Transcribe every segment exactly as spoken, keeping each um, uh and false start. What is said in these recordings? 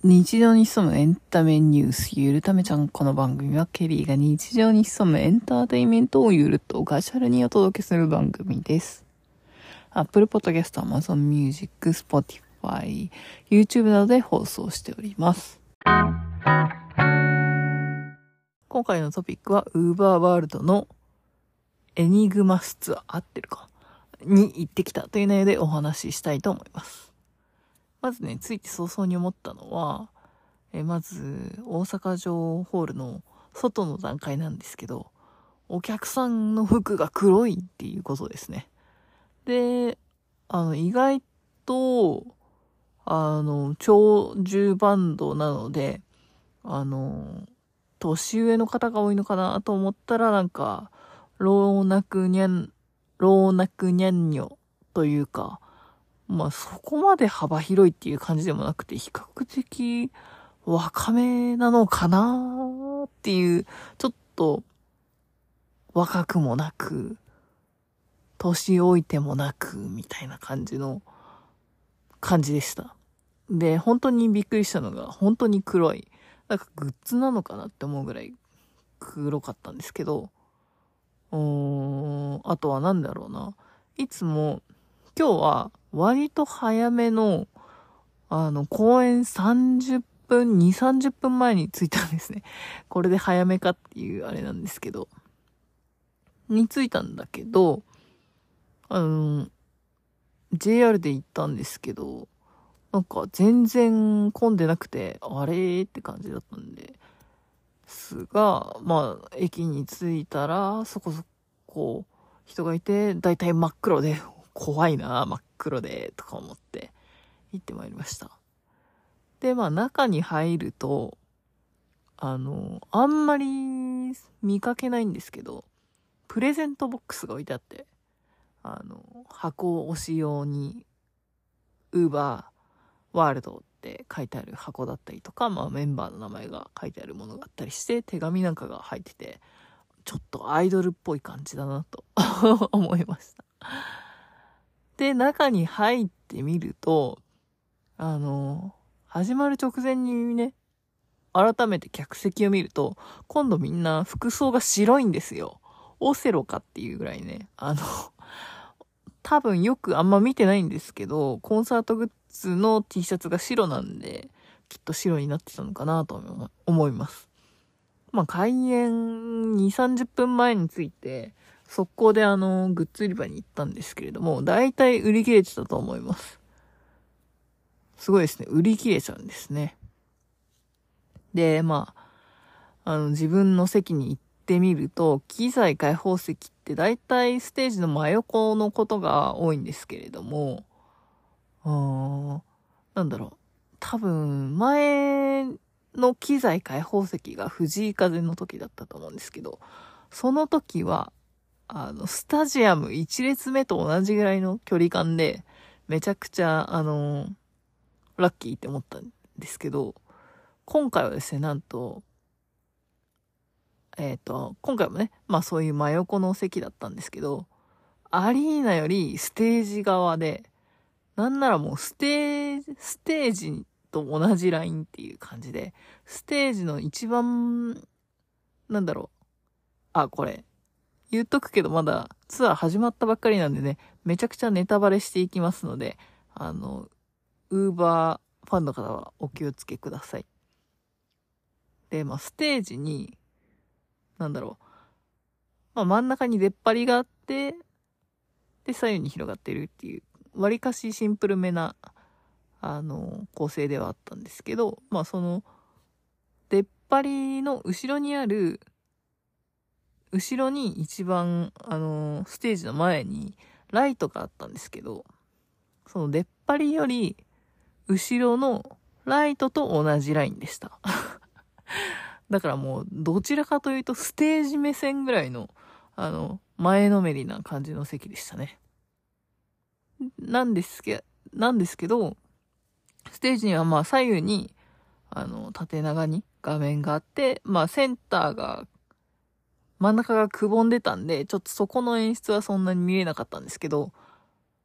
日常に潜むエンタメニュース、ゆるためちゃん。この番組はケリーが日常に潜むエンターテインメントをゆるっとガチャルにお届けする番組です。Apple Podcast、Amazon Music、Spotify、YouTube などで放送しております。今回のトピックは Uber ワールドのエニグマスツアー、合ってるかに行ってきたという内容でお話ししたいと思います。まずね、ついて早々に思ったのは、えまず、大阪城ホールの外の段階なんですけど、お客さんの服が黒いっていうことですね。で、あの、意外と、あの、長寿バンドなので、あの、年上の方が多いのかなと思ったら、なんか、老若にゃん、老若にゃんにょというか、まあそこまで幅広いっていう感じでもなくて、比較的若めなのかなっていう、ちょっと若くもなく、年老いてもなく、みたいな感じの感じでした。で、本当にびっくりしたのが、本当に黒い。なんかグッズなのかなって思うぐらい黒かったんですけど、うーん、あとはなんだろうな。いつも、今日は割と早めの、あの、公演さんじゅっぷん、に、さんじゅっぷんまえに着いたんですね。これで早めかっていうあれなんですけど。に着いたんだけど、あの、ジェイアール で行ったんですけど、なんか全然混んでなくて、あれーって感じだったんで。すが、まあ、駅に着いたら、そこそこ人がいて、だいたい真っ黒で、怖いな、真っ黒で、とか思って行ってまいりました。で、まあ中に入ると、あの、あんまり見かけないんですけど、プレゼントボックスが置いてあって、あの、箱押し用に、ウーバーワールドって書いてある箱だったりとか、まあメンバーの名前が書いてあるものがあったりして、手紙なんかが入ってて、ちょっとアイドルっぽい感じだなと思いました。で、中に入ってみると、あの、始まる直前にね、改めて客席を見ると、今度みんな服装が白いんですよ。オセロかっていうぐらいね、あの、多分よくあんま見てないんですけど、コンサートグッズの T シャツが白なんで、きっと白になってたのかなと思います。まあ、開演に、さんじゅっぷんまえに着いて、速攻であの、グッズ売り場に行ったんですけれども、だいたい売り切れてたと思います。すごいですね。売り切れちゃうんですね。で、まあ、あの、自分の席に行ってみると、機材開放席ってだいたいステージの真横のことが多いんですけれども、うーん、なんだろう。多分、前の機材開放席が藤井風の時だったと思うんですけど、その時は、あの、スタジアムいち列目と同じぐらいの距離感で、めちゃくちゃ、あの、ラッキーって思ったんですけど、今回はですね、なんと、えっと、今回もね、まあそういう真横の席だったんですけど、アリーナよりステージ側で、なんならもうステージ、ステージと同じラインっていう感じで、ステージの一番、なんだろう。あ、これ、言っとくけどまだツアー始まったばっかりなんでね、めちゃくちゃネタバレしていきますので、あの、ウーバーファンの方はお気をつけください。で、まあ、ステージに、なんだろう。まあ、真ん中に出っ張りがあって、で、左右に広がってるっていう、わりかしシンプルめな、あの、構成ではあったんですけど、まあ、その、出っ張りの後ろにある、後ろに一番、あの、ステージの前にライトがあったんですけど、その出っ張りより、後ろのライトと同じラインでした。だからもう、どちらかというと、ステージ目線ぐらいの、あの、前のめりな感じの席でしたね。なんですけ、なんですけど、ステージにはまあ左右に、あの、縦長に画面があって、まあセンターが、真ん中がくぼんでたんで、ちょっとそこの演出はそんなに見えなかったんですけど、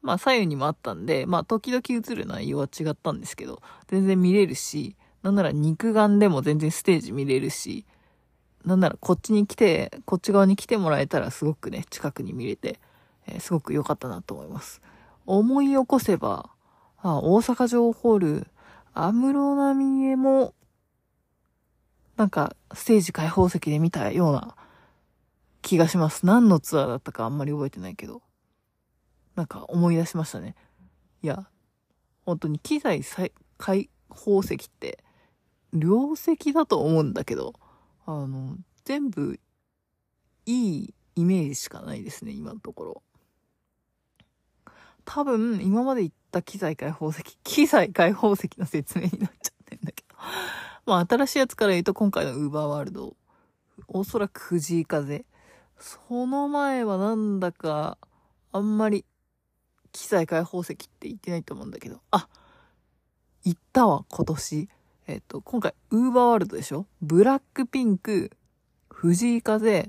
まあ左右にもあったんで、まあ時々映る内容は違ったんですけど、全然見れるし、なんなら肉眼でも全然ステージ見れるし、なんならこっちに来て、こっち側に来てもらえたらすごくね、近くに見れて、えー、すごく良かったなと思います。思い起こせば、あ、大阪城ホール、安室奈美恵も、なんかステージ開放席で見たような気がします。何のツアーだったかあんまり覚えてないけど。なんか思い出しましたね。いや、本当に機材開放席って、両席だと思うんだけど、あの、全部、いいイメージしかないですね、今のところ。多分、今まで言った機材開放席、機材開放席の説明になっちゃってんだけど。まあ、新しいやつから言うと、今回のウーバーワールド、おそらく藤井風。その前はなんだか、あんまり、機材開放席って言ってないと思うんだけど、あ、言ったわ、今年。えっと、今回、ウーバーワールドでしょ？ブラックピンク、藤井風、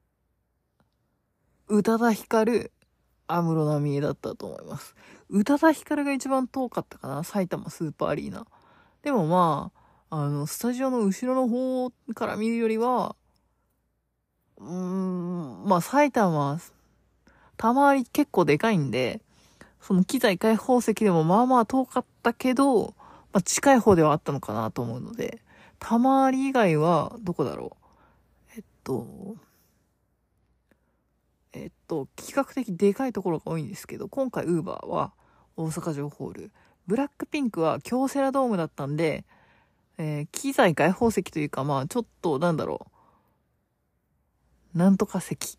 宇多田ヒカル、安室奈美恵だったと思います。宇多田ヒカルが一番遠かったかな、埼玉スーパーアリーナ。でもまあ、あの、スタジオの後ろの方から見るよりは、うーん、まあ埼玉、玉り結構でかいんで、その機材開放席でもまあまあ遠かったけど、まあ近い方ではあったのかなと思うので、玉り以外はどこだろう。えっと、えっと、比較的でかいところが多いんですけど、今回ウーバーは大阪城ホール、ブラックピンクは京セラドームだったんで、えー、機材開放席というか、まあちょっとなんだろう、なんとか席。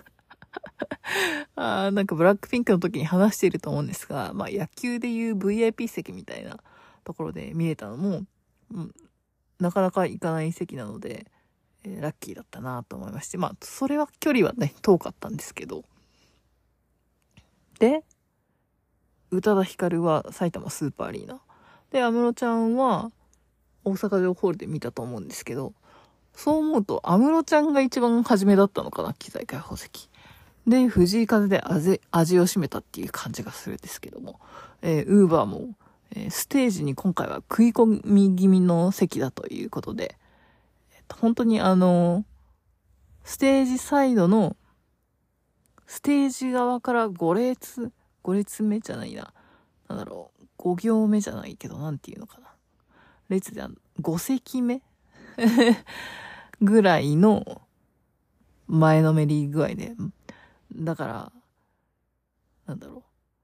あなんかブラックピンクの時に話していると思うんですが、まあ野球でいう ブイアイピー 席みたいなところで見れたのも、うん、なかなか行かない席なので、えー、ラッキーだったなと思いまして、まあそれは距離はね、遠かったんですけど。で、宇多田ヒカルは埼玉スーパーアリーナ。で、安室ちゃんは大阪城ホールで見たと思うんですけど、そう思うと安室ちゃんが一番初めだったのかな、機材開放席。で、藤井風で味、味を占めたっていう感じがするんですけども、えー、ウーバーも、えー、ステージに今回は食い込み気味の席だということで、えー、本当にあのー、ステージサイドの、ステージ側からご列、ご列目じゃないな。なんだろう、ご行目じゃないけど、なんていうのかな。列でご席目ぐらいの前のめり具合で、だから、なんだろ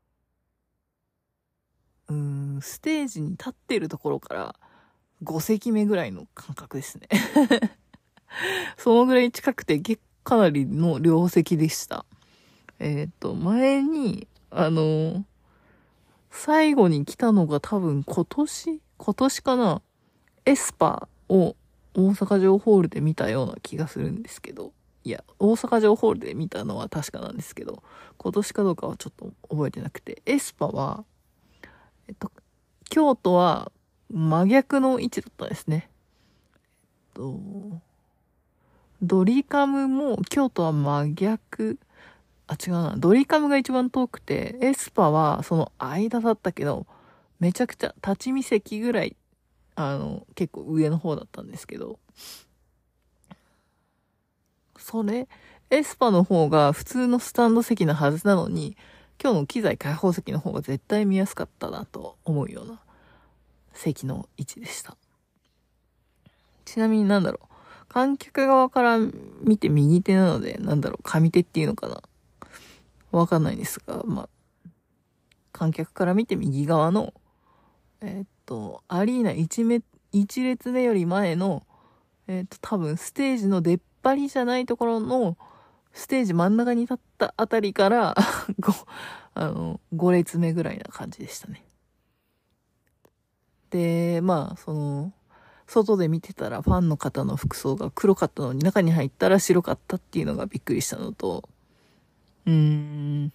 う。うーん、ステージに立ってるところからご席目ぐらいの感覚ですね。そのぐらい近くて、かなりの両席でした。えっと、前に、あの、最後に来たのが多分今年今年かな、エスパーを大阪城ホールで見たような気がするんですけど、いや、大阪城ホールで見たのは確かなんですけど、今年かどうかはちょっと覚えてなくて、エスパは、えっと、京都は真逆の位置だったんですね。えっと、ドリカムも京都は真逆、あ、違うな。ドリカムが一番遠くて、エスパはその間だったけど、めちゃくちゃ立ち見席ぐらい、あの、結構上の方だったんですけど、それ、エスパの方が普通のスタンド席なはずなのに、今日の機材開放席の方が絶対見やすかったなと思うような席の位置でした。ちなみになんだろう。観客側から見て右手なので、なんだろう、上手っていうのかな。わかんないんですが、まあ、観客から見て右側の、えー、っと、アリーナ一目、一列目より前の、えー、っと、多分ステージの出っ張りじゃないところの、ステージ真ん中に立ったあたりから、ご、あの、ご列目ぐらいな感じでしたね。で、まあ、その、外で見てたらファンの方の服装が黒かったのに中に入ったら白かったっていうのがびっくりしたのと、うーん、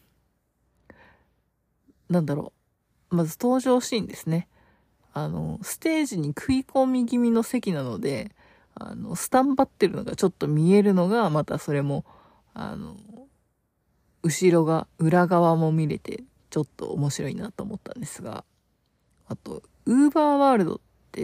なんだろう。まず登場シーンですね。あの、ステージに食い込み気味の席なので、あの、スタンバってるのがちょっと見えるのが、またそれも、あの、後ろが、裏側も見れて、ちちょっと面白いなと思ったんですが、あと、ウーバーワールドって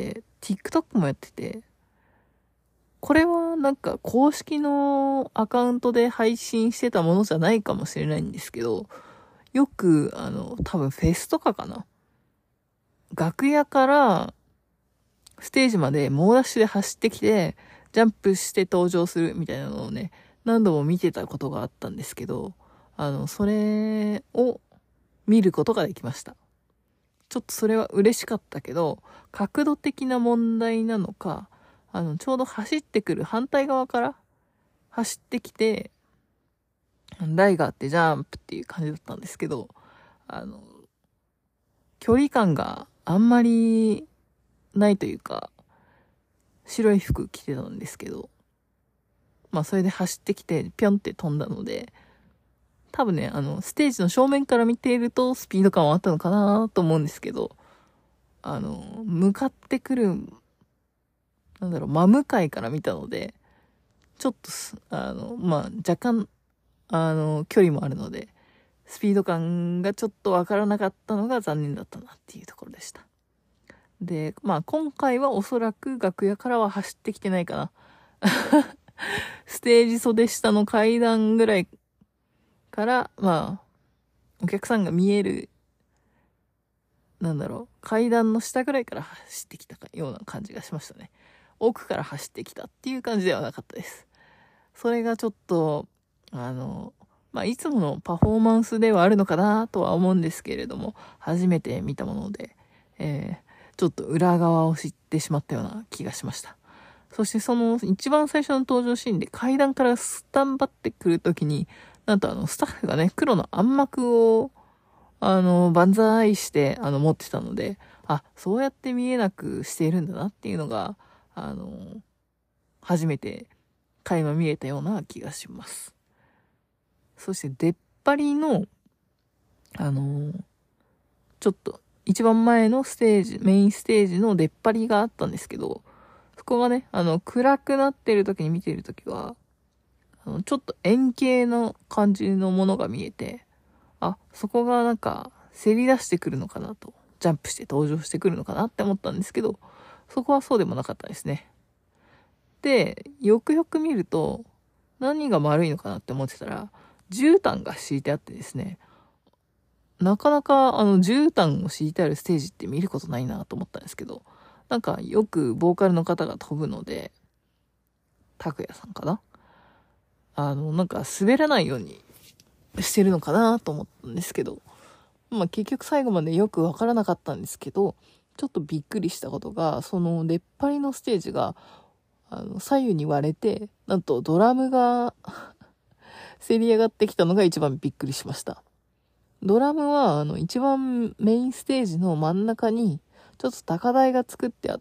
TikTok もやってて、これはなんか公式のアカウントで配信してたものじゃないかもしれないんですけど、よく、あの、多分フェスとかかな。楽屋からステージまで猛ダッシュで走ってきて、ジャンプして登場するみたいなのをね、何度も見てたことがあったんですけど、あの、それを見ることができました。ちょっとそれは嬉しかったけど、角度的な問題なのか、あの、ちょうど走ってくる反対側から走ってきて、台があってジャンプっていう感じだったんですけど、あの、距離感があんまりないというか、白い服着てたんですけど、まあそれで走ってきてピョンって飛んだので、多分ね、あの、ステージの正面から見ているとスピード感はあったのかなと思うんですけど、あの、向かってくる、なんだろう、真向かいから見たので、ちょっとす、あの、まあ若干、あの、距離もあるので、スピード感がちょっとわからなかったのが残念だったなっていうところでした。で、まあ今回はおそらく楽屋からは走ってきてないかな。ステージ袖下の階段ぐらいから、まあ、お客さんが見える、なんだろう、階段の下ぐらいから走ってきたような感じがしましたね。奥から走ってきたっていう感じではなかったです。それがちょっと、あの、まあ、いつものパフォーマンスではあるのかなとは思うんですけれども、初めて見たもので、えー、ちょっと裏側を知ってしまったような気がしました。そしてその一番最初の登場シーンで階段からスタンバってくるときに、なんとあのスタッフがね、黒の暗幕を、あの、万歳して、あの、持ってたので、あ、そうやって見えなくしているんだなっていうのが、あの、初めて垣間見えたような気がします。そして出っ張りの、あの、ちょっと一番前のステージ、メインステージの出っ張りがあったんですけど、そこがね、あの、暗くなってる時に見てる時は、あの、ちょっと円形の感じのものが見えて、あ、そこがなんか、せり出してくるのかなと、ジャンプして登場してくるのかなって思ったんですけど、そこはそうでもなかったですね。で、よくよく見ると、何が悪いのかなって思ってたら、絨毯が敷いてあってですね、なかなかあの絨毯を敷いてあるステージって見ることないなと思ったんですけど、なんかよくボーカルの方が飛ぶので、拓也さんかな、あの、なんか滑らないようにしてるのかなと思ったんですけど、まあ結局最後までよくわからなかったんですけど、ちょっとびっくりしたことが、その出っ張りのステージが、あの、左右に割れて、なんとドラムがせり上がってきたのが一番びっくりしました。ドラムは、あの、一番メインステージの真ん中に、ちょっと高台が作ってあって、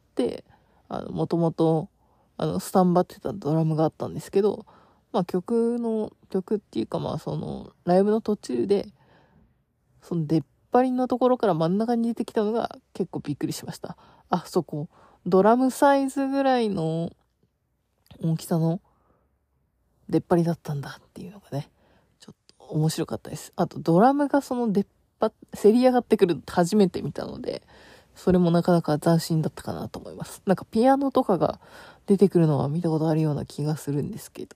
あの、もともと、あの、スタンバってたドラムがあったんですけど、まあ曲の、曲っていうかまあその、ライブの途中で、その出っ張りのところから真ん中に出てきたのが結構びっくりしました。あ、そこ、ドラムサイズぐらいの大きさの出っ張りだったんだっていうのがね、ちょっと面白かったです。あとドラムがその出っ張、せり上がってくるの初めて見たので、それもなかなか斬新だったかなと思います。なんかピアノとかが出てくるのは見たことあるような気がするんですけど。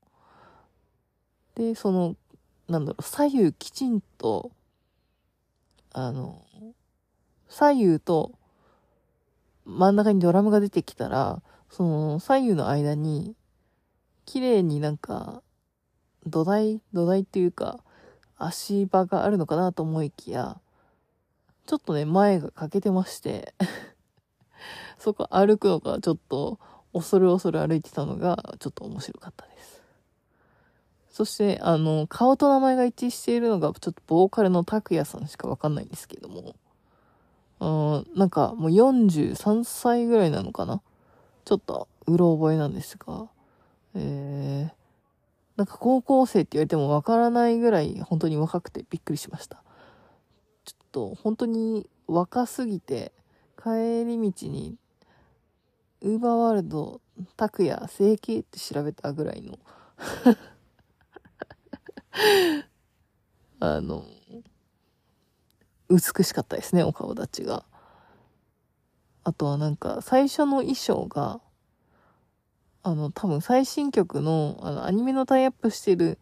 で、その、なんだろう、左右きちんと、あの、左右と真ん中にドラムが出てきたら、その左右の間に、綺麗になんか、土台、土台っていうか、足場があるのかなと思いきや、ちょっとね、前が欠けてまして、そこ歩くのがちょっと、恐る恐る歩いてたのが、ちょっと面白かったです。そして、あの、顔と名前が一致しているのが、ちょっとボーカルの拓也さんしかわかんないんですけども、あなんかもうよんじゅうさんさいぐらいなのかな、ちょっと、うろ覚えなんですが、えー、なんか高校生って言われてもわからないぐらい本当に若くてびっくりしました。ちょっと本当に若すぎて、帰り道に、ウーバーワールド、拓也、整形って調べたぐらいの、あの、 美しかったですね、お顔立ちが。あとはなんか、最初の衣装が、あの、多分最新曲の、あの、アニメのタイアップしてる、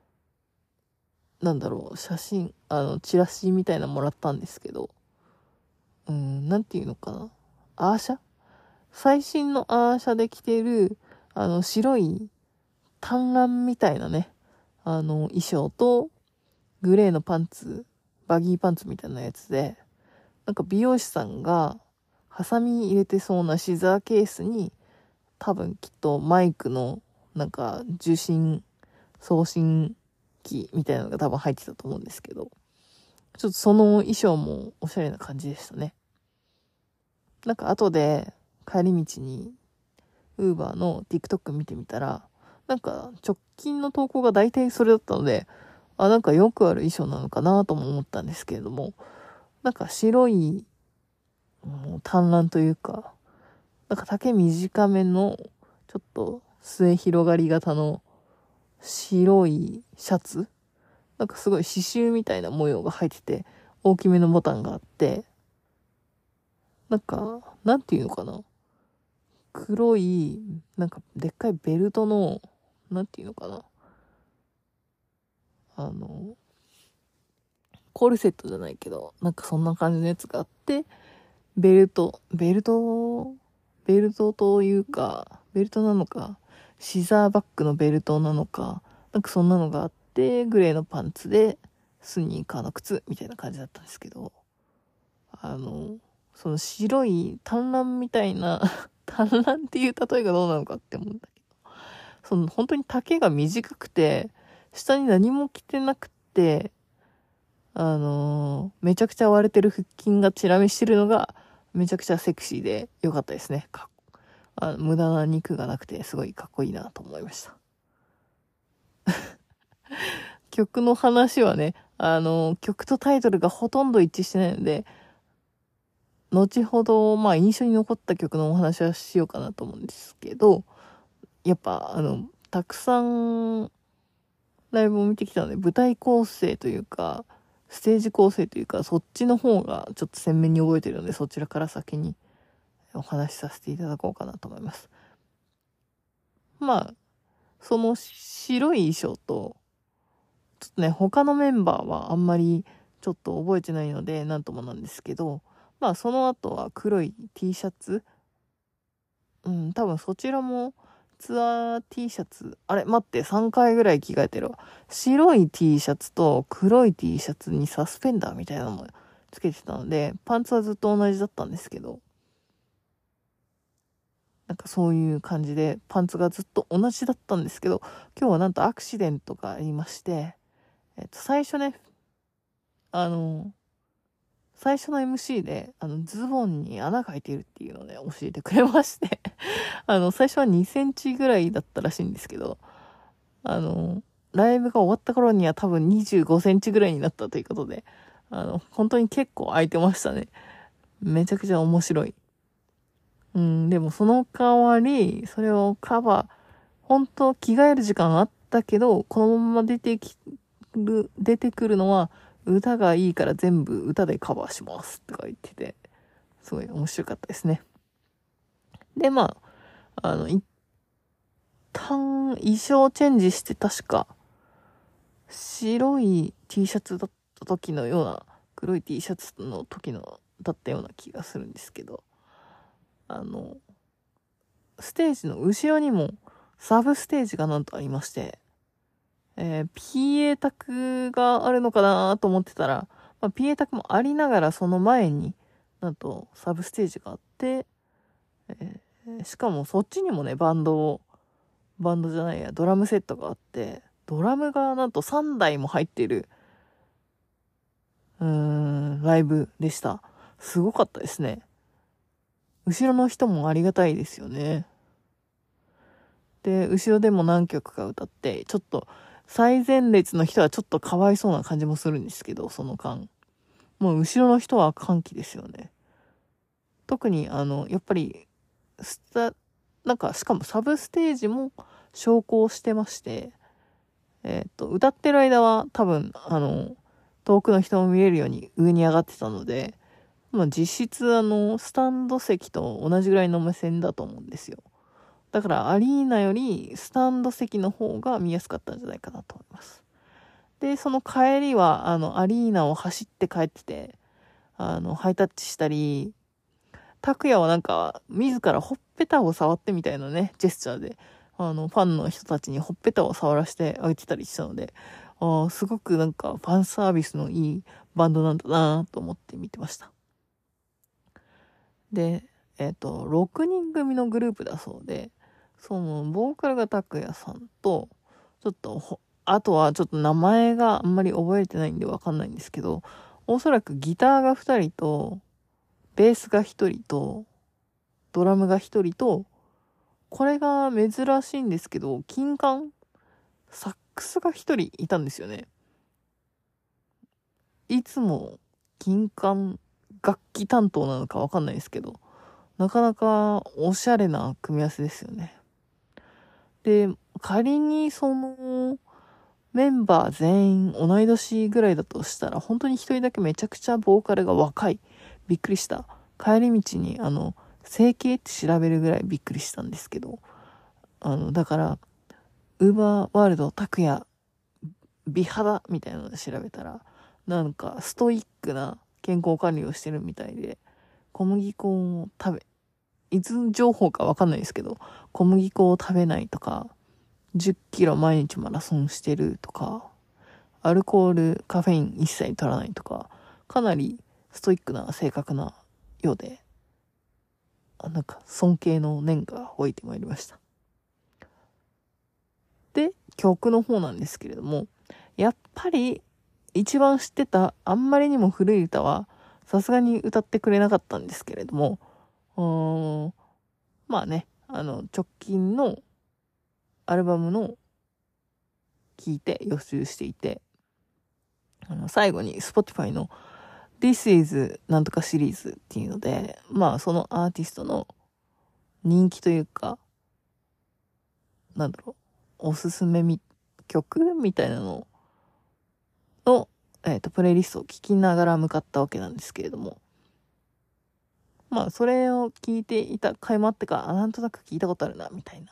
なんだろう、写真、あの、チラシみたいなのもらったんですけど、うん、なんていうのかな。アーシャ最新のアーシャで着てる、あの、白い単乱みたいなね、あの、衣装と、グレーのパンツ、バギーパンツみたいなやつで、なんか美容師さんが、ハサミ入れてそうなシザーケースに、多分きっとマイクの、なんか、受信、送信機みたいなのが多分入ってたと思うんですけど、ちょっとその衣装もおしゃれな感じでしたね。なんか後で帰り道に、ウーバーの TikTok 見てみたら、なんか直近の投稿が大体それだったので、あ、なんかよくある衣装なのかなとも思ったんですけれども、なんか白い、もう単乱というか、なんか丈短めの、ちょっと末広がり型の白いシャツなんかすごい刺繍みたいな模様が入ってて、大きめのボタンがあって、なんか、なんていうのかな。黒い、なんかでっかいベルトの、なんていうのかな。あの、コルセットじゃないけど、なんかそんな感じのやつがあって、ベルト、ベルト、ベルトというか、ベルトなのか、シザーバッグのベルトなのか、なんかそんなのがあって、グレーのパンツで、スニーカーの靴みたいな感じだったんですけど、あの、その白い単乱みたいな、単乱っていう例えがどうなのかって思うんだけど、その本当に丈が短くて、下に何も着てなくて、あのー、めちゃくちゃ割れてる腹筋がチラ見してるのが、めちゃくちゃセクシーで良かったですね。かあ無駄な肉がなくて、すごいかっこいいなと思いました。曲の話はね、あのー、曲とタイトルがほとんど一致してないので、後ほど、まあ印象に残った曲のお話はしようかなと思うんですけど、やっぱ、あの、たくさんライブを見てきたので、舞台構成というか、ステージ構成というか、そっちの方がちょっと鮮明に覚えてるので、そちらから先にお話しさせていただこうかなと思います。まあ、その白い衣装と、ちょっとね、他のメンバーはあんまりちょっと覚えてないので、なんともなんですけど、まあその後は黒い T シャツ、うん、多分そちらもツアー T シャツ、あれ待って、さんかいぐらい着替えてるわ。白い T シャツと黒い T シャツにサスペンダーみたいなのもつけてたので、パンツはずっと同じだったんですけど、なんかそういう感じで、パンツがずっと同じだったんですけど、今日はなんとアクシデントがありまして、えっと、最初ね、あの、最初の エムシー で、あの、ズボンに穴が開いているっていうのをね、教えてくれましてあの、最初はにセンチぐらいだったらしいんですけど、あの、ライブが終わった頃には多分にじゅうごセンチぐらいになったということで、あの、本当に結構開いてましたね。めちゃくちゃ面白い。うん、でもその代わり、それをカバー、本当着替える時間あったけど、このまま出てきる、出てくるのは、歌がいいから全部歌でカバーしますとか言ってて、すごい面白かったですね。で、まあ、あの、一旦衣装チェンジして確か、白い T シャツだった時のような、黒い T シャツの時の、だったような気がするんですけど、あの、ステージの後ろにも、サブステージがなんとありまして、えー、ピーエー 卓があるのかなと思ってたら、まあ、ピーエー 卓もありながらその前になんとサブステージがあって、えー、しかもそっちにもね、バンドを、バンドじゃないや、ドラムセットがあって、ドラムがなんとさんだいも入ってる、うーん、ライブでした。すごかったですね。後ろの人もありがたいですよね。で、後ろでも何曲か歌って、ちょっと、最前列の人はちょっとかわいそうな感じもするんですけど、その間。もう後ろの人は歓喜ですよね。特に、あの、やっぱり、スタ、なんか、しかもサブステージも昇降してまして、えっと、歌ってる間は多分、あの、 遠くの人も見えるように上に上がってたので、まあ実質あの、スタンド席と同じぐらいの目線だと思うんですよ。だからアリーナよりスタンド席の方が見やすかったんじゃないかなと思います。で、その帰りは、あの、アリーナを走って帰ってて、あの、ハイタッチしたり、拓也はなんか、自らほっぺたを触ってみたいなね、ジェスチャーで、あの、ファンの人たちにほっぺたを触らせてあげてたりしたので、ああ、すごくなんか、ファンサービスのいいバンドなんだなと思って見てました。で、えっと、ろくにん組のグループだそうで、その、ボーカルが拓也さんと、ちょっとほ、あとはちょっと名前があんまり覚えてないんでわかんないんですけど、おそらくギターがふたりと、ベースがひとりと、ドラムがひとりと、これが珍しいんですけど、金管サックスがひとりいたんですよね。いつも金管楽器担当なのかわかんないですけど、なかなかおしゃれな組み合わせですよね。で、仮にそのメンバー全員同い年ぐらいだとしたら、本当に一人だけめちゃくちゃボーカルが若い。びっくりした。帰り道にあの、整形って調べるぐらいびっくりしたんですけど、あの、だから、ウーバーワールド拓也美肌みたいなので調べたら、なんかストイックな健康管理をしてるみたいで、小麦粉を食べ、いつ情報かわかんないですけど、小麦粉を食べないとか、じゅっキロ毎日マラソンしてるとか、アルコール、カフェイン一切取らないとか、かなりストイックな性格なようで、あ、なんか尊敬の念が湧いてまいりました。で、曲の方なんですけれども、やっぱり一番知ってたあんまりにも古い歌はさすがに歌ってくれなかったんですけれども、うーん、まあね、あの直近のアルバムの聴いて予習していて、あの最後に Spotify の This is なんとかシリーズっていうので、まあそのアーティストの人気というか、なんだろう、おすすめみ曲みたいなのの、えっと、プレイリストを聞きながら向かったわけなんですけれども、まあそれを聞いていた回もあってか、あ、なんとなく聞いたことあるなみたいな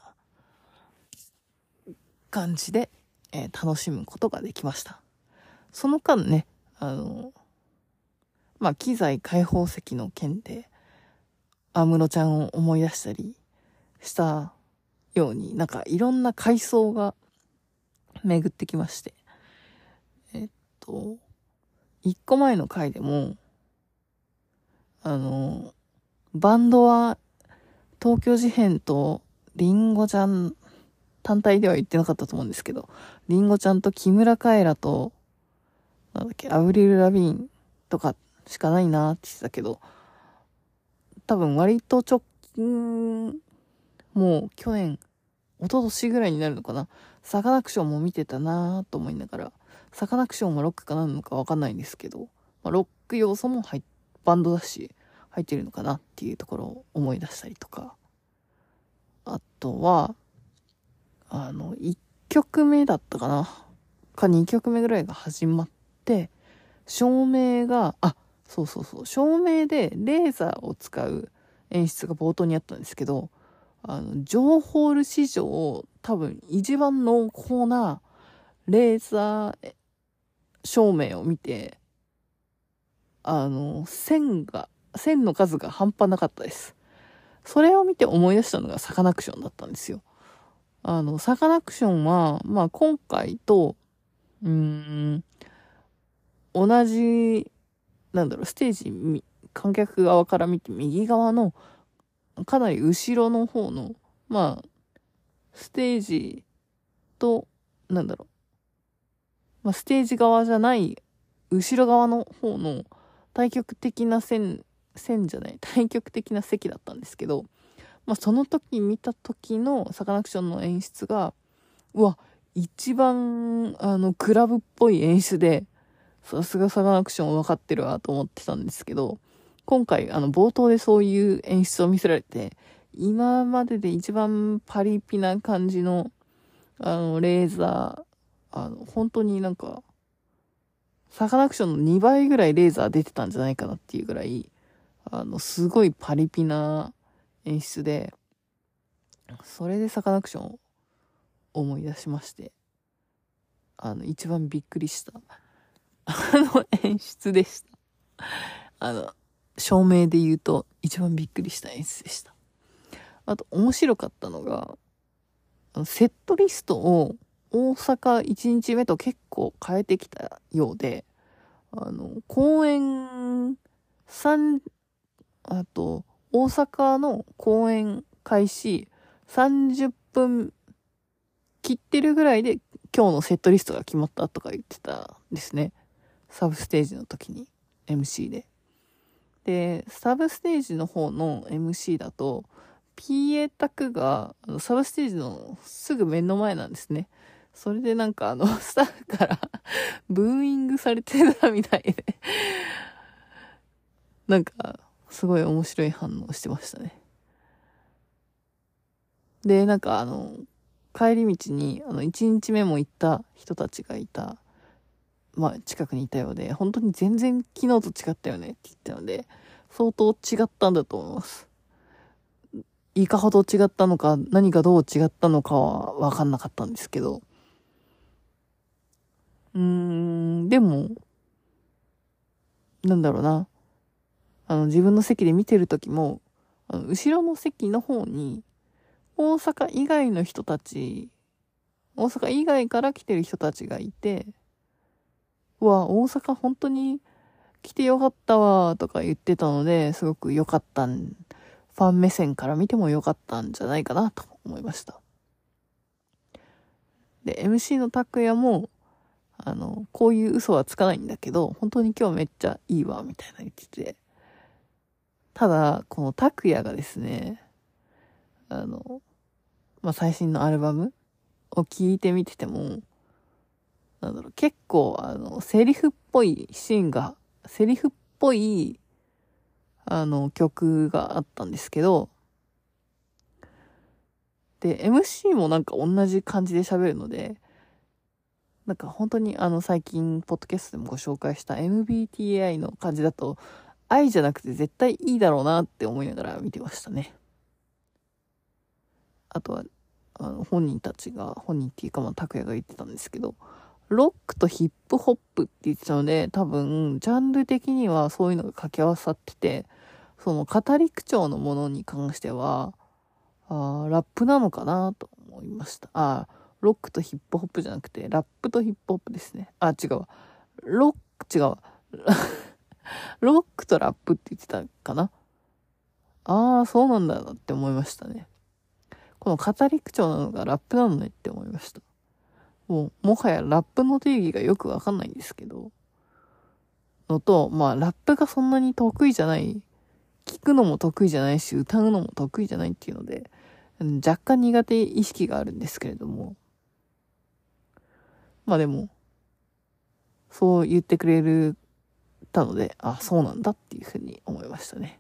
感じで、えー楽しむことができました。その間ね、あのまあ機材開放石の件で安室ちゃんを思い出したりしたように、なんかいろんな回想が巡ってきまして、えっと一個前の回でも、あのバンドは東京事変とリンゴちゃん単体では言ってなかったと思うんですけど、リンゴちゃんと木村カエラとなんだっけ、アブリル・ラビーンとかしかないなって言ってたけど、多分割と直近、もう去年一昨年ぐらいになるのかな、サカナクションも見てたなと思いながら、サカナクションはロックかなのかわかんないんですけど、まあ、ロック要素も入っバンドだし入ってるのかなっていうところを思い出したりとか、あとはあのいっきょくめだったかなかにきょくめぐらいが始まって、照明があそうそうそう照明でレーザーを使う演出が冒頭にあったんですけど、あのジョーホール史上多分一番濃厚なレーザー照明を見て、あの線が線の数が半端なかったです。それを見て思い出したのがサカナクションだったんですよ。あのサカナクションはまあ今回とうーん同じなんだろうステージ観客側から見て右側のかなり後ろの方のまあステージとなんだろう、まあ、ステージ側じゃない後ろ側の方の対極的な線線じゃない対極的な席だったんですけど、まあ、その時見た時のサカナクションの演出がうわ一番あのクラブっぽい演出で、さすがサカナクション分かってるわと思ってたんですけど、今回あの冒頭でそういう演出を見せられて、今までで一番パリピな感じのあのレーザー、あの本当になんかサカナクションのにばいぐらいレーザー出てたんじゃないかなっていうぐらい、あの、すごいパリピな演出で、それでサカナクションを思い出しまして、あの、一番びっくりした、あの演出でした。あの、照明で言うと一番びっくりした演出でした。あと、面白かったのが、セットリストを大阪いちにちめと結構変えてきたようで、あの、公演三、あと、大阪の公演開始さんじゅっぷん切ってるぐらいで今日のセットリストが決まったとか言ってたんですね。サブステージの時に エムシー で。で、サブステージの方の エムシー だと、ピーエー 卓があのサブステージのすぐ目の前なんですね。それでなんかあの、スタッフからブーイングされてたみたいでなんか、すごい面白い反応してましたね。で、なんかあの、帰り道に、あの、いちにちめも行った人たちがいた、まあ、近くにいたようで、本当に全然昨日と違ったよねって言ったので、相当違ったんだと思います。いかほど違ったのか、何がどう違ったのかはわかんなかったんですけど、うーん、でも、なんだろうな。あの、自分の席で見てる時も、あの後ろの席の方に、大阪以外の人たち、大阪以外から来てる人たちがいて、うわ、大阪本当に来てよかったわ、とか言ってたので、すごく良かったん、ファン目線から見ても良かったんじゃないかなと思いました。で、エムシー の拓也も、あの、こういう嘘はつかないんだけど、本当に今日めっちゃいいわ、みたいな言ってて。ただ、この拓也がですね、あの、まあ、最新のアルバムを聴いてみてても、なんだろう、結構、あの、セリフっぽいシーンが、セリフっぽい、あの、曲があったんですけど、で、エムシー もなんか同じ感じで喋るので、なんか本当にあの最近、ポッドキャストでもご紹介した エムビーティーアイ の感じだと、愛じゃなくて絶対いいだろうなって思いながら見てましたね。あとは、あの、本人たちが、本人っていうかまあ、拓也が言ってたんですけど、ロックとヒップホップって言ってたので、多分、ジャンル的にはそういうのが掛け合わさってて、その語り口調のものに関しては、あラップなのかなと思いました。あロックとヒップホップじゃなくて、ラップとヒップホップですね。あ、違うわ。ロック、違うわ。ロックとラップって言ってたかな。ああ、そうなんだなって思いましたね。この語り口調なのがラップなのねって思いました。もう、もはやラップの定義がよくわかんないんですけど、のと、まあ、ラップがそんなに得意じゃない、聞くのも得意じゃないし、歌うのも得意じゃないっていうので、若干苦手意識があるんですけれども、まあでも、そう言ってくれる、たので、あ、そうなんだっていうふうに思いましたね。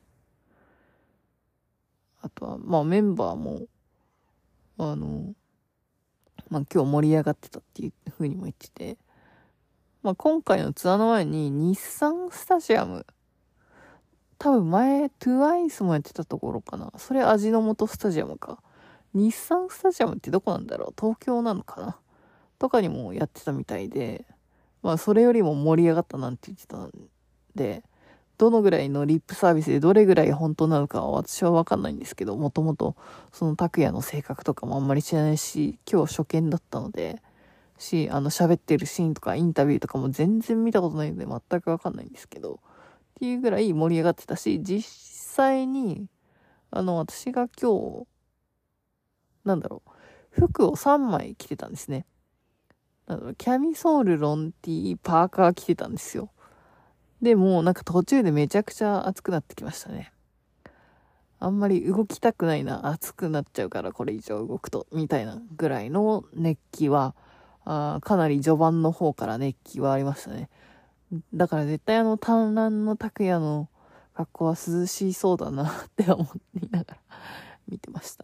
あとは、まあメンバーも、あの、まあ今日盛り上がってたっていうふうにも言ってて、まあ今回のツアーの前に日産スタジアム、多分前、トゥワイスもやってたところかな。それ味の素スタジアムか。日産スタジアムってどこなんだろう、東京なのかなとかにもやってたみたいで、まあそれよりも盛り上がったなんて言ってたんで、どのぐらいのリップサービスでどれぐらい本当なのかは私はわかんないんですけど、もともとその拓也の性格とかもあんまり知らないし、今日初見だったので、し、あの喋ってるシーンとかインタビューとかも全然見たことないので全くわかんないんですけど、っていうぐらい盛り上がってたし、実際に、あの私が今日、なんだろう、服をさんまい着てたんですね。なんだろう、キャミソール、ロンティー、パーカー着てたんですよ。でも、なんか途中でめちゃくちゃ暑くなってきましたね。あんまり動きたくないな、暑くなっちゃうからこれ以上動くと、みたいなぐらいの熱気は、あかなり序盤の方から熱気はありましたね。だから絶対あの、単乱の拓也の格好は涼しそうだなって思いながら見てました。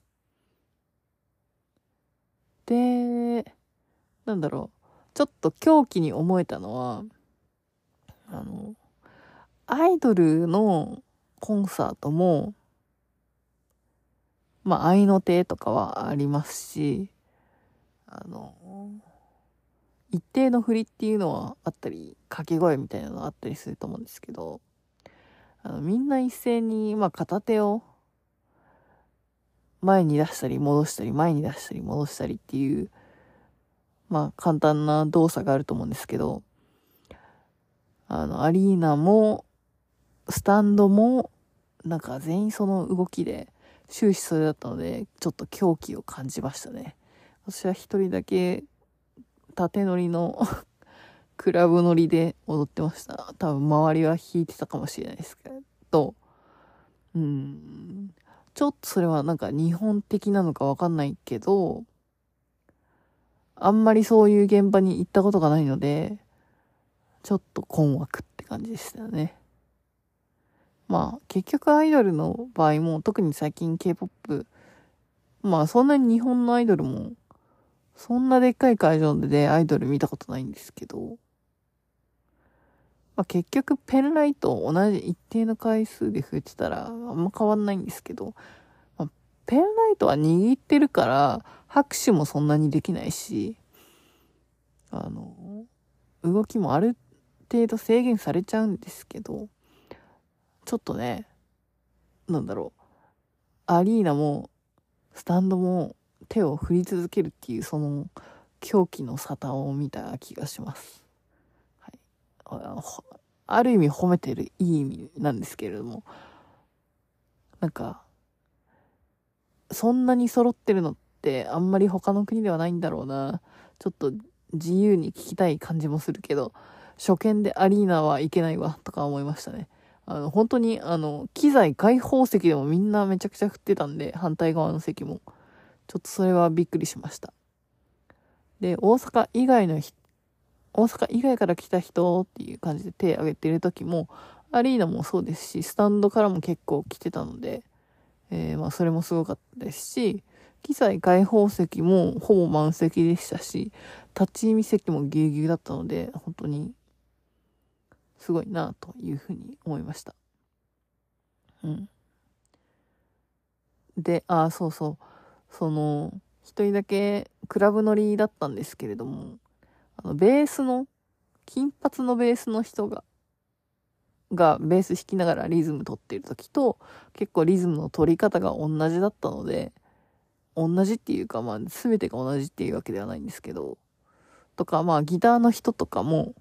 で、なんだろう、ちょっと狂気に思えたのは、 あの、アイドルのコンサートも、まあ、合いの手とかはありますし、あの、一定の振りっていうのはあったり、掛け声みたいなのがあったりすると思うんですけど、あのみんな一斉に、まあ、片手を前に出したり戻したり、前に出したり戻したりっていう、まあ、簡単な動作があると思うんですけど、あの、アリーナも、スタンドも、なんか全員その動きで終始それだったので、ちょっと狂気を感じましたね。私は一人だけ縦乗りのクラブ乗りで踊ってました。多分周りは弾いてたかもしれないですけど、うーん、ちょっとそれはなんか日本的なのかわかんないけど、あんまりそういう現場に行ったことがないので、ちょっと困惑って感じでしたよね。まあ結局アイドルの場合も特に最近 K-ポップ、まあそんなに日本のアイドルもそんなでっかい会場でアイドル見たことないんですけど、まあ結局ペンライト同じ一定の回数で振ってたらあんま変わんないんですけど、まあ、ペンライトは握ってるから拍手もそんなにできないし、あの、動きもある程度制限されちゃうんですけど、ちょっとね、なんだろう、アリーナもスタンドも手を振り続けるっていうその狂気の沙汰を見た気がします。はい、あ, ある意味褒めてるいい意味なんですけれども、なんかそんなに揃ってるのってあんまり他の国ではないんだろうな。ちょっと自由に聞きたい感じもするけど、初見でアリーナはいけないわとか思いましたね。あの本当にあの機材開放席でもみんなめちゃくちゃ振ってたんで、反対側の席もちょっとそれはびっくりしました。で、大阪以外の人、大阪以外から来た人っていう感じで手挙げてる時も、アリーナもそうですし、スタンドからも結構来てたので、えー、まあそれもすごかったですし、機材開放席もほぼ満席でしたし、立ち見席もギュギュだったので、本当にすごいなというふうに思いました。うん。で、あ、そうそう。その、一人だけクラブ乗りだったんですけれども、あの、ベースの、金髪のベースの人が、がベース弾きながらリズム取っている時と、結構リズムの取り方が同じだったので、同じっていうか、まあ、全てが同じっていうわけではないんですけど、とか、まあ、ギターの人とかも、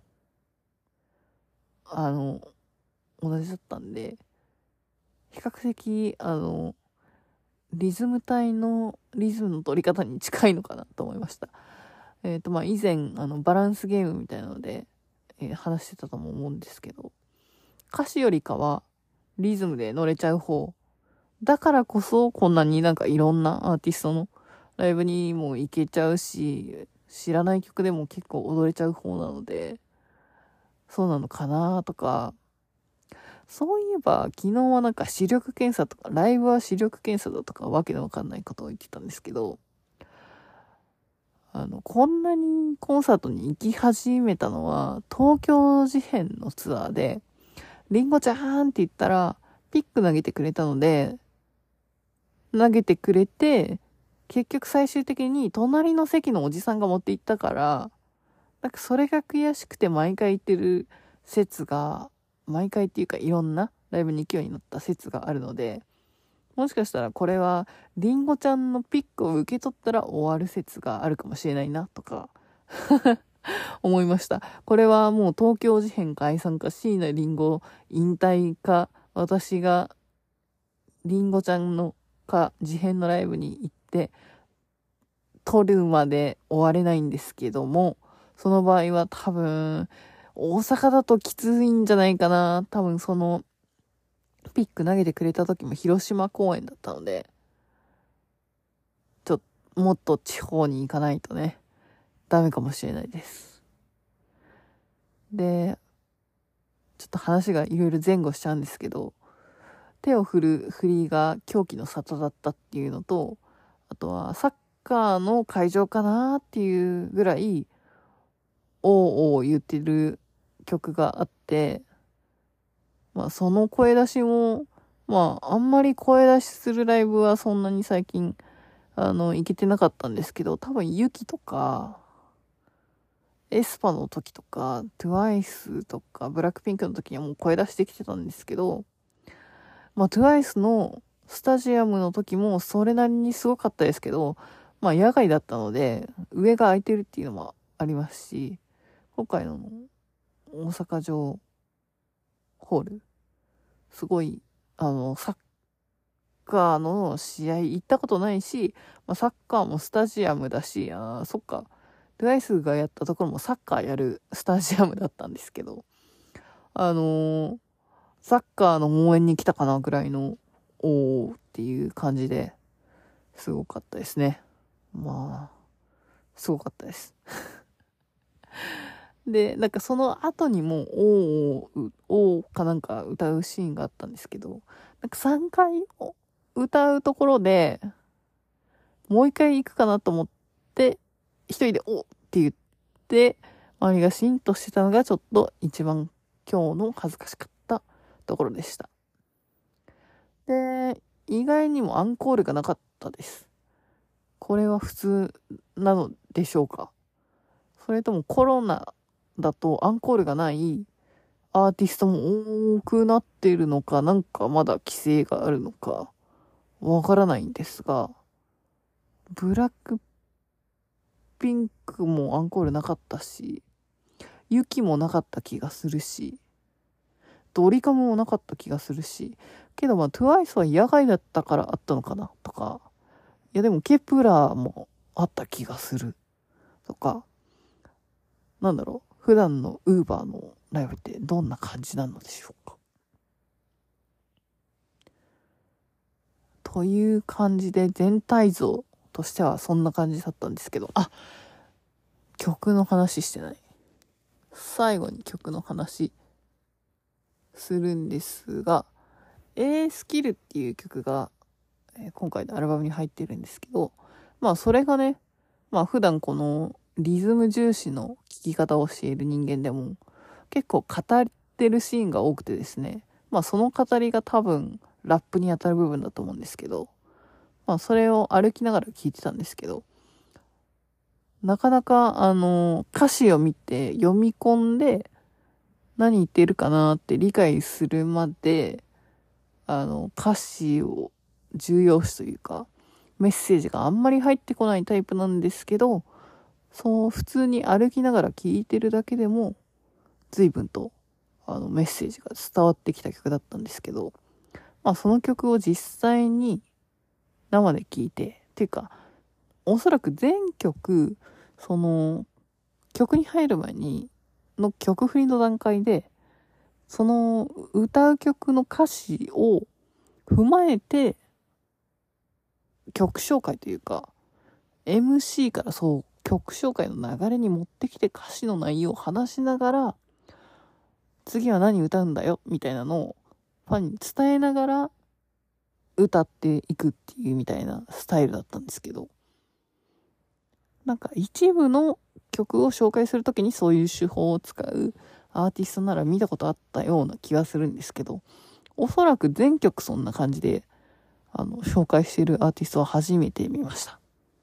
あの、同じだったんで、比較的、あの、リズム隊のリズムの取り方に近いのかなと思いました。えっと、まあ、以前、あの、バランスゲームみたいなので、えー話してたとも思うんですけど、歌詞よりかは、リズムで乗れちゃう方。だからこそ、こんなになんかいろんなアーティストのライブにも行けちゃうし、知らない曲でも結構踊れちゃう方なので、そうなのかなとか、そういえば昨日はなんか視力検査とか、ライブは視力検査だとかわけのわかんないことを言ってたんですけど、あの、こんなにコンサートに行き始めたのは東京事変のツアーで、リンゴちゃんって言ったらピック投げてくれたので、投げてくれて、結局最終的に隣の席のおじさんが持って行ったから、なんかそれが悔しくて毎回行ってる説が、毎回っていうかいろんなライブに行くようになった説があるので、もしかしたらこれはリンゴちゃんのピックを受け取ったら終わる説があるかもしれないなとか思いました。これはもう東京事変解散か椎名林檎引退か、私がリンゴちゃんのか事変のライブに行って撮るまで終われないんですけども、その場合は多分大阪だときついんじゃないかな。多分そのピック投げてくれた時も広島公演だったので、ちょっともっと地方に行かないとね、ダメかもしれないです。で、ちょっと話がいろいろ前後しちゃうんですけど、手を振る振りが狂気の沙汰だったっていうのと、あとはサッカーの会場かなっていうぐらい、おーおー言ってる曲があって、まあその声出しも、まああんまり声出しするライブはそんなに最近、あの、行けてなかったんですけど、多分ユキとか、エスパの時とか、トゥワイスとか、ブラックピンクの時にはもう声出してきてたんですけど、まあトゥワイスのスタジアムの時もそれなりにすごかったですけど、まあ野外だったので、上が空いてるっていうのもありますし、今回の大阪城ホール、すごい、あの、サッカーの試合行ったことないし、まあ、サッカーもスタジアムだし、あーそっか、トゥワイスがやったところもサッカーやるスタジアムだったんですけど、あのー、サッカーの応援に来たかなぐらいの、おーっていう感じで、すごかったですね。まあ、すごかったです。で、なんかその後にも、おー、おーかなんか歌うシーンがあったんですけど、なんかさんかい歌うところで、もう一回行くかなと思って、一人でおって言って、周りがシーンとしてたのがちょっと一番今日の恥ずかしかったところでした。で、意外にもアンコールがなかったです。これは普通なのでしょうか？それともコロナだとアンコールがないアーティストも多くなっているのか、なんかまだ規制があるのか、わからないんですが、ブラックピンクもアンコールなかったし、ユキもなかった気がするし、ドリカムもなかった気がするし、けどまあトゥワイスは野外だったからあったのかなとか、いやでもケプラーもあった気がするとか、なんだろう、普段のウーバーのライブってどんな感じなのでしょうか。という感じで全体像としてはそんな感じだったんですけど、あ、曲の話してない。最後に曲の話するんですが、A スキルっていう曲が、えー今回のアルバムに入ってるんですけど、まあそれがね、まあ普段このリズム重視の聴き方をしている人間でも結構語ってるシーンが多くてですね、まあその語りが多分ラップに当たる部分だと思うんですけど、まあそれを歩きながら聴いてたんですけど、なかなかあの歌詞を見て読み込んで何言ってるかなって理解するまで、あの歌詞を重要視というかメッセージがあんまり入ってこないタイプなんですけど、そう普通に歩きながら聴いてるだけでも随分とあのメッセージが伝わってきた曲だったんですけど、まあその曲を実際に生で聴いて、っていうかおそらく全曲その曲に入る前にの曲振りの段階でその歌う曲の歌詞を踏まえて曲紹介というか エムシー からそう曲紹介の流れに持ってきて歌詞の内容を話しながら次は何歌うんだよみたいなのをファンに伝えながら歌っていくっていうみたいなスタイルだったんですけど、なんか一部の曲を紹介するときにそういう手法を使うアーティストなら見たことあったような気がするんですけど、おそらく全曲そんな感じであの紹介しているアーティストは初めて見ました。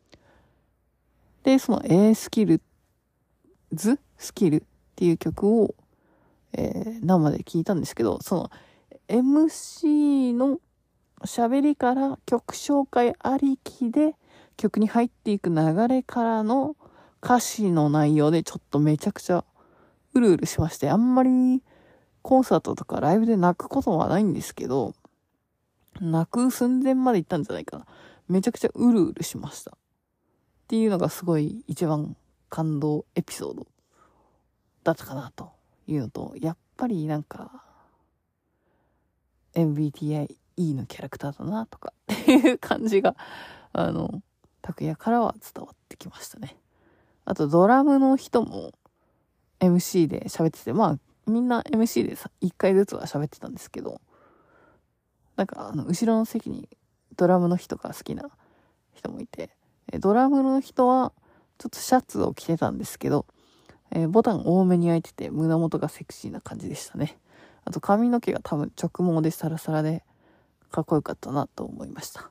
でその A スキルズスキルっていう曲を、えー、生で聞いたんですけど、その エムシー の喋りから曲紹介ありきで曲に入っていく流れからの歌詞の内容でちょっとめちゃくちゃうるうるしまして、あんまりコンサートとかライブで泣くことはないんですけど、泣く寸前まで行ったんじゃないかな。めちゃくちゃうるうるしました。っていうのがすごい一番感動エピソードだったかなというのと、やっぱりなんか エムビーティーアイイー のキャラクターだなとかっていう感じがあの拓也からは伝わってきましたね。あとドラムの人も エムシー で喋ってて、まあみんな エムシー でいっかいずつは喋ってたんですけど、なんかあの後ろの席にドラムの人が好きな人もいて、ドラムの人はちょっとシャツを着てたんですけど、 えー、ボタン多めに開いてて胸元がセクシーな感じでしたね。あと髪の毛が多分直毛でサラサラでかっこよかったなと思いました。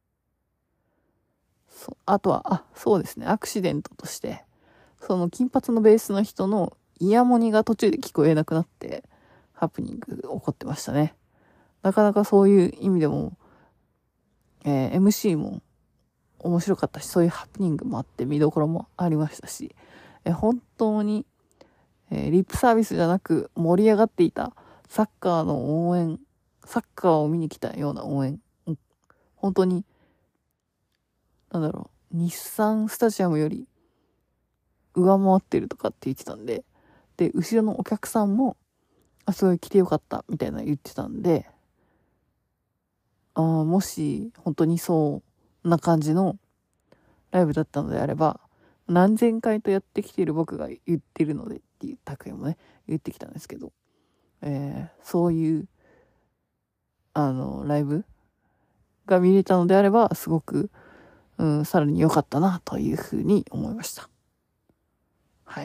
そあとは、あ、そうですね、アクシデントとして、その金髪のベースの人のイヤモニが途中で聞こえなくなって、ハプニング起こってましたね。なかなかそういう意味でも、えー、エムシー も面白かったし、そういうハプニングもあって見どころもありましたし、えー、本当に、えー、リップサービスじゃなく盛り上がっていたサッカーの応援、サッカーを見に来たような応援、うん、本当に、なんだろう、日産スタジアムより上回ってるとかって言ってたんで、で、後ろのお客さんも、あ、すごい来てよかったみたいな言ってたんで、あもし本当にそうな感じのライブだったのであれば、何千回とやってきている僕が言ってるのでっていう拓也もね言ってきたんですけど、えー、そういうあのライブが見れたのであればすごく、うん、さらに良かったなというふうに思いました。はい。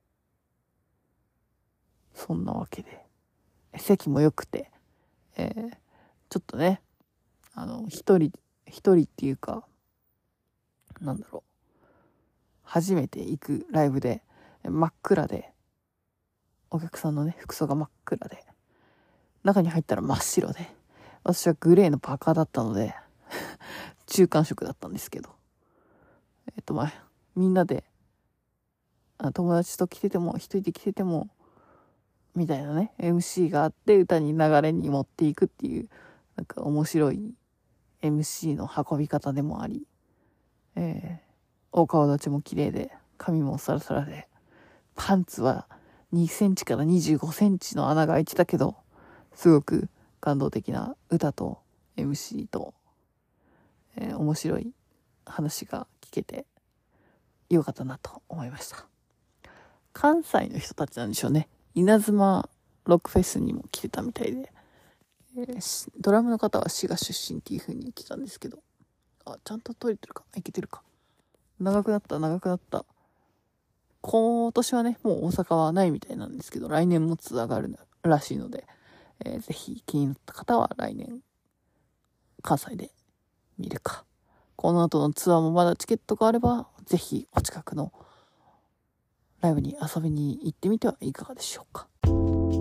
そんなわけで席も良くて、えー、ちょっとねあの一人一人っていうかなんだろう初めて行くライブで真っ暗でお客さんのね服装が真っ暗で中に入ったら真っ白で私はグレーのパーカーだったので中間色だったんですけどえっとまあみんなであ友達と来てても一人で来ててもみたいなね エムシー があって歌に流れに持っていくっていうなんか面白い エムシー の運び方でもあり、えー、お顔立ちも綺麗で髪もサラサラでパンツはにセンチからにじゅうごセンチの穴が開いてたけどすごく感動的な歌と エムシー と、えー、面白い話が聞けてよかったなと思いました。関西の人たちなんでしょうね。稲妻ロックフェスにも来てたみたいで、えー、ドラムの方は滋賀出身っていう風に言ってたんですけど、あちゃんと撮れてるかいけてるか長くなった長くなった今年はねもう大阪はないみたいなんですけど来年もツアーがあるらしいので、えー、ぜひ気になった方は来年関西で見るかこの後のツアーもまだチケットがあればぜひお近くのライブに遊びに行ってみてはいかがでしょうか。と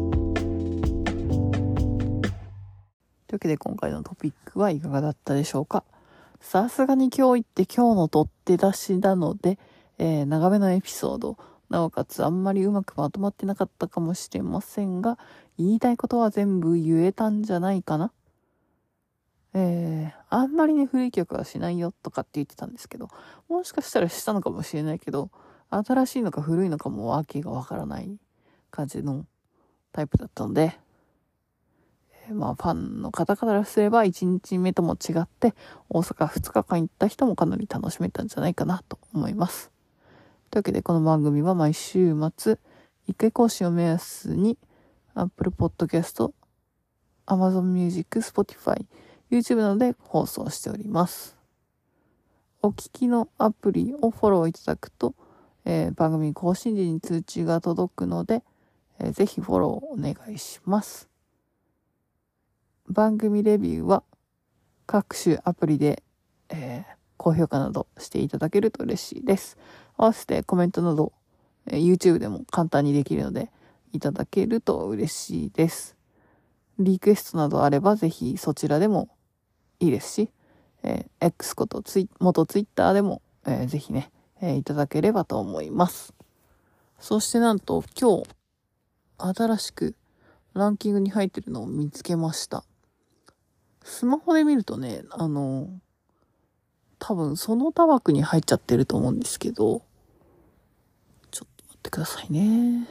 いうわけで今回のトピックはいかがだったでしょうか。さすがに今日行って今日の取って出しなので、えー、長めのエピソードなおかつあんまりうまくまとまってなかったかもしれませんが言いたいことは全部言えたんじゃないかな。えー、あんまりね古い曲はしないよとかって言ってたんですけどもしかしたらしたのかもしれないけど新しいのか古いのかもわけがわからない感じのタイプだったので、えー、まあファンの方からすればいちにちめとも違って大阪ふつかかん行った人もかなり楽しめたんじゃないかなと思います。というわけでこの番組は毎週末いっかい更新を目安に Apple Podcast、Amazon Music、Spotify、YouTube などで放送しております。お聞きのアプリをフォローいただくと、えー、番組更新時に通知が届くので、えー、ぜひフォローお願いします。番組レビューは各種アプリで、えー、高評価などしていただけると嬉しいです。合わせてコメントなど、えー、YouTube でも簡単にできるのでいただけると嬉しいです。リクエストなどあればぜひそちらでもいいですし、えー、X ことツイ元 Twitter でも、えー、ぜひね、えー、いただければと思います。そしてなんと今日新しくランキングに入ってるのを見つけました。スマホで見るとね、あの多分その他枠に入っちゃってると思うんですけど、ちょっと待ってくださいね。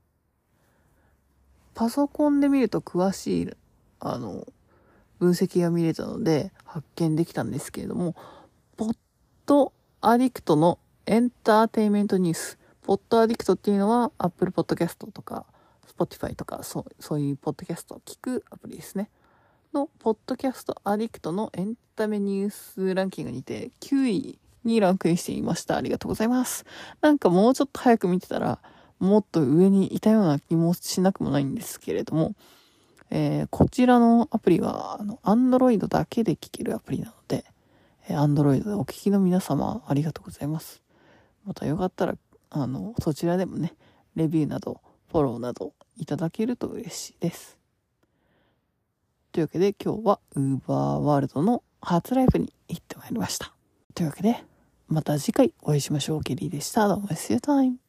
パソコンで見ると詳しいあの分析が見れたので発見できたんですけれども、ポッドアディクトのエンターテイメントニュース、ポッドアディクトっていうのは Apple Podcast とか Spotify とかそうそういうポッドキャストを聞くアプリですね。のポッドキャストアディクトのエンタメニュースランキングにてきゅういにランクインしていました。ありがとうございます。なんかもうちょっと早く見てたら、もっと上にいたような気もしなくもないんですけれども、えー、こちらのアプリは、あの、Android だけで聞けるアプリなので、えー、Android でお聞きの皆様、ありがとうございます。またよかったら、あの、そちらでもね、レビューなど、フォローなどいただけると嬉しいです。というわけで今日は UberWorld の初ライブに行ってまいりました。というわけで、また次回お会いしましょう。ケリーでした。どうも、See you time.